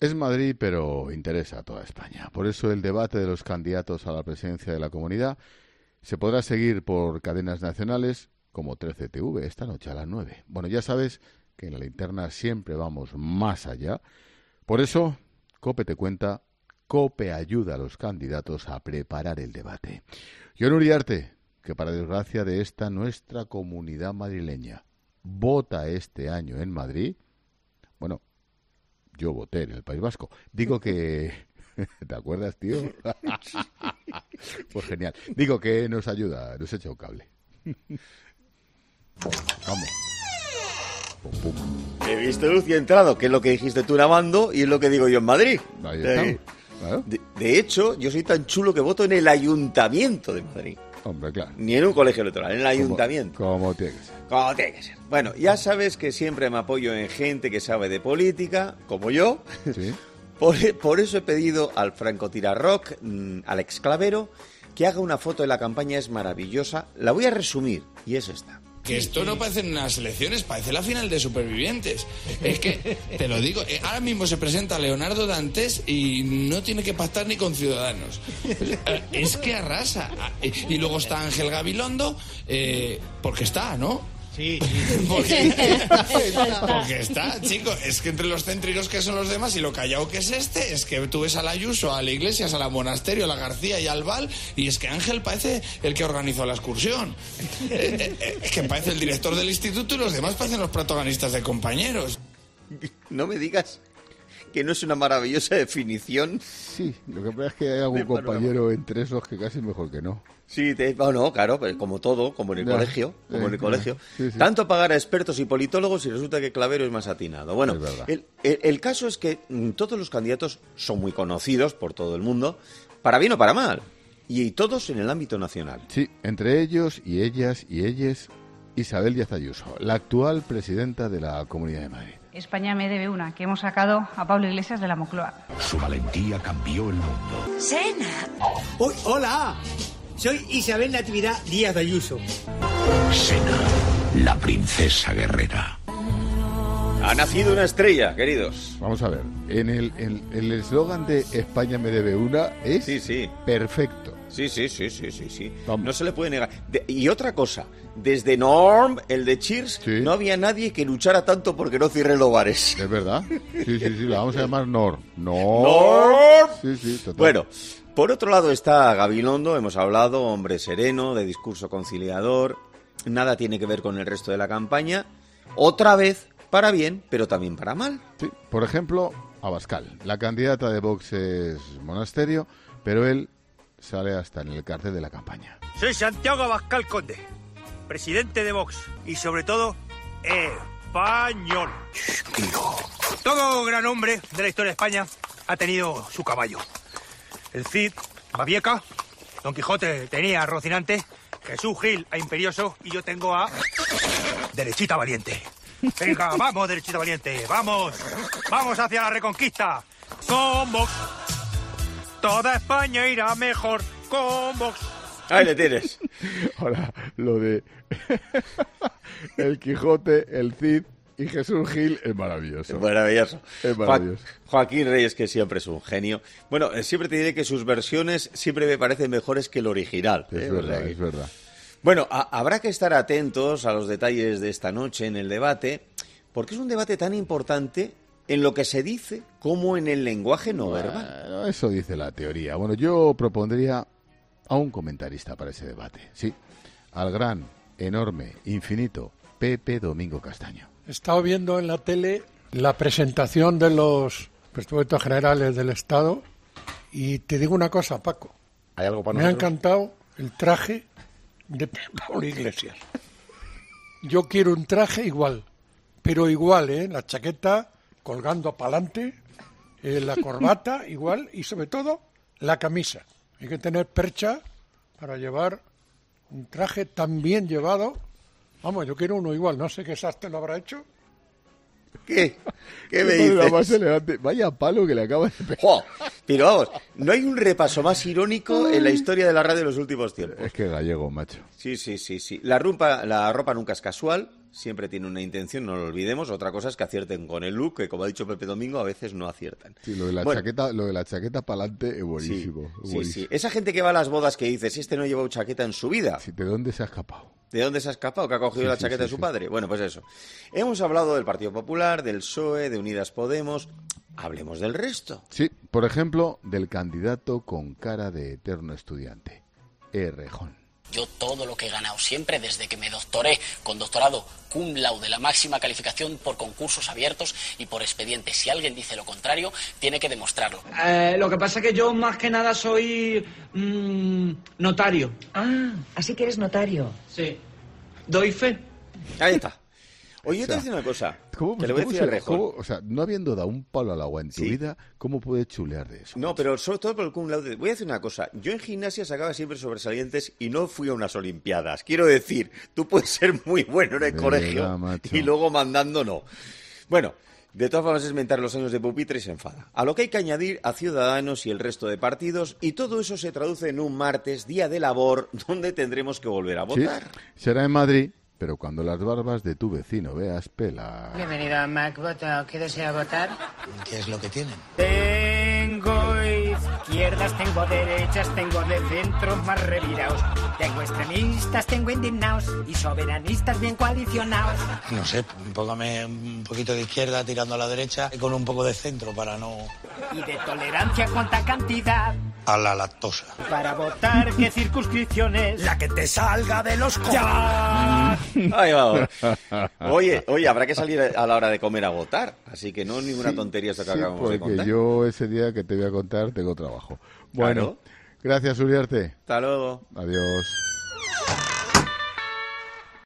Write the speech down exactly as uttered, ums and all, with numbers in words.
Es Madrid, pero interesa a toda España. Por eso el debate de los candidatos a la presidencia de la Comunidad se podrá seguir por cadenas nacionales como trece T V esta noche a las nueve. Bueno, ya sabes que en la linterna siempre vamos más allá. Por eso, COPE te cuenta, COPE ayuda a los candidatos a preparar el debate. Jon Uriarte, que para desgracia de esta nuestra comunidad madrileña vota este año en Madrid, bueno, yo voté en el País Vasco. Digo que... ¿Te acuerdas, tío? Pues genial. Digo que nos ayuda, nos echa un cable. Vamos. Pum, pum. He visto luz y he entrado, que es lo que dijiste tú en Amando y es lo que digo yo en Madrid. Ahí estamos. Claro. De, de hecho, yo soy tan chulo que voto en el Ayuntamiento de Madrid. Hombre, claro. Ni en un colegio electoral, en el Ayuntamiento. Como, como tiene que ser. Como tiene que ser. Bueno, ya sabes que siempre me apoyo en gente que sabe de política, como yo. Sí. Por, por eso he pedido al francotirarrock, Alex Clavero, que haga una foto de la campaña. Es maravillosa. La voy a resumir, y es esta. Que esto no parece unas elecciones, parece la final de Supervivientes. Es que, te lo digo, ahora mismo se presenta Leonardo Dantes y no tiene que pactar ni con Ciudadanos. Es que arrasa. Y luego está Ángel Gabilondo, eh, porque está, ¿no? Sí, sí. Porque, porque está, chicos, es que entre los céntricos que son los demás y lo callado que es este, es que tú ves a la Ayuso, a la Iglesias, a la Monasterio, a la García y al Val, y es que Ángel parece el que organizó la excursión. Eh, eh, es que parece el director del instituto y los demás parecen los protagonistas de Compañeros. No me digas que no es una maravillosa definición. Sí, lo que pasa es que hay algún compañero entre esos que casi mejor que no. Sí, te, oh, no, claro, como todo, como en el Ya, colegio, como eh, en el colegio. sí, sí. Tanto pagar a expertos y politólogos y resulta que Clavero es más atinado. Bueno, Es verdad. el, el, el caso es que mm, todos los candidatos son muy conocidos por todo el mundo, para bien o para mal, y, y todos en el ámbito nacional. Sí, entre ellos y ellas y ellas, Isabel Díaz Ayuso, la actual presidenta de la Comunidad de Madrid. España me debe una, que hemos sacado a Pablo Iglesias de la Moncloa. Su valentía cambió el mundo. ¡Sena! ¡Uy, hola! Soy Isabel Natividad Díaz Ayuso. Sena, la princesa guerrera. Ha nacido una estrella, queridos. Vamos a ver, en el en el eslogan de España me debe una es Sí, sí. perfecto. Sí, sí, sí, sí, sí, sí. Vamos. No se le puede negar. De- y otra cosa, desde Norm, el de Cheers, Sí. no había nadie que luchara tanto porque no cierren los bares. ¿Es verdad? Sí, sí, sí, la vamos a llamar Nor. Nor. Norm. Sí, sí, total. Bueno, por otro lado está Gabilondo, hemos hablado, hombre sereno, de discurso conciliador, nada tiene que ver con el resto de la campaña, otra vez para bien, pero también para mal. Sí, por ejemplo, Abascal. La candidata de Vox es Monasterio, pero él sale hasta en el cartel de la campaña. Soy Santiago Abascal Conde, presidente de Vox y sobre todo español. Todo gran hombre de la historia de España ha tenido su caballo. El Cid, Babieca, Don Quijote tenía a Rocinante, Jesús Gil a Imperioso y yo tengo a Derechita Valiente. Venga, vamos, Derechita Valiente, vamos, vamos hacia la reconquista. Con Vox, toda España irá mejor con Vox. Ahí le tienes. Ahora, lo de el Quijote, el Cid y Jesús Gil es maravilloso. Es maravilloso. Es maravilloso. Jo- Joaquín Reyes, que siempre es un genio. Bueno, eh, siempre te diré que sus versiones siempre me parecen mejores que el original. Es ¿eh? O verdad, sea que- es verdad. Bueno, a- habrá que estar atentos a los detalles de esta noche en el debate, porque es un debate tan importante en lo que se dice como en el lenguaje no verbal. Bueno, eso dice la teoría. Bueno, yo propondría a un comentarista para ese debate. Sí, al gran, enorme, infinito Pepe Domingo Castaño. He estado viendo en la tele la presentación de los presupuestos generales del Estado y te digo una cosa, Paco. ¿Hay algo para Me ha nosotros? encantado el traje de Pablo Iglesias. Yo quiero un traje igual, pero igual, ¿eh? La chaqueta colgando para adelante, eh, la corbata igual y sobre todo la camisa. Hay que tener percha para llevar un traje tan bien llevado. Vamos, yo quiero uno igual, no sé qué sastre lo habrá hecho. ¿Qué? ¿Qué me La más dices? elegante. Vaya palo que le acaba de pegar. ¡Jo! Pero vamos, no hay un repaso más irónico en la historia de la radio de los últimos tiempos. Es que gallego, macho. Sí, sí, sí, sí. La ropa, la ropa nunca es casual, siempre tienen una intención, no lo olvidemos. Otra cosa es que acierten con el look, que como ha dicho Pepe Domingo, a veces no aciertan. Sí, lo de la bueno, chaqueta, lo de la chaqueta para adelante es buenísimo. Sí, buenísimo. sí, sí. Esa gente que va a las bodas que dice, si este no ha llevado chaqueta en su vida. Sí, ¿de dónde se ha escapado? ¿De dónde se ha escapado? ¿Que ha cogido Sí, la sí, chaqueta sí, de su sí. padre? Bueno, pues eso. Hemos hablado del Partido Popular, del P S O E, de Unidas Podemos. Hablemos del resto. Sí, por ejemplo, del candidato con cara de eterno estudiante, Errejón. Yo todo lo que he ganado siempre, desde que me doctoré con doctorado cum laude, la máxima calificación por concursos abiertos y por expedientes. Si alguien dice lo contrario, tiene que demostrarlo. Eh, lo que pasa es que yo más que nada soy mmm, notario. Ah, así que eres notario. Sí. Doy fe. Ahí está. Oye, yo O sea, te voy a decir una cosa. ¿Cómo, que le voy a cómo decir a se- Errejón. cómo- o sea, no habiendo dado un palo al agua en tu Sí. vida, ¿cómo puedes chulear de eso? No, pero sobre todo por el cum laude. Voy a decir una cosa. Yo en gimnasia sacaba siempre sobresalientes y no fui a unas olimpiadas. Quiero decir, tú puedes ser muy bueno en el De colegio verdad, macho. y luego mandando no. Bueno, de todas formas es mentar los años de pupitre y se enfada. A lo que hay que añadir a Ciudadanos y el resto de partidos, y todo eso se traduce en un martes, día de labor, donde tendremos que volver a Sí, votar. será en Madrid, pero cuando las barbas de tu vecino veas pela. Bienvenido a MacVota. ¿Qué desea votar? ¿Qué es lo que tienen? Tengo izquierdas, tengo derechas, tengo de centro más revirados. Tengo extremistas, tengo indignados y soberanistas bien coalicionados. No sé, póngame un poquito de izquierda tirando a la derecha y con un poco de centro para no... Y de tolerancia cuánta cantidad. A la lactosa. Para votar, ¿qué circunscripciones? La que te salga de los co... ¡Ya! Ahí vamos. Oye, oye, habrá que salir a la hora de comer a votar, así que no es ninguna tontería esto que Sí, acabamos de porque contar. yo ese día que te voy a contar tengo trabajo. Bueno, Claro. gracias, Uriarte. Hasta luego. Adiós.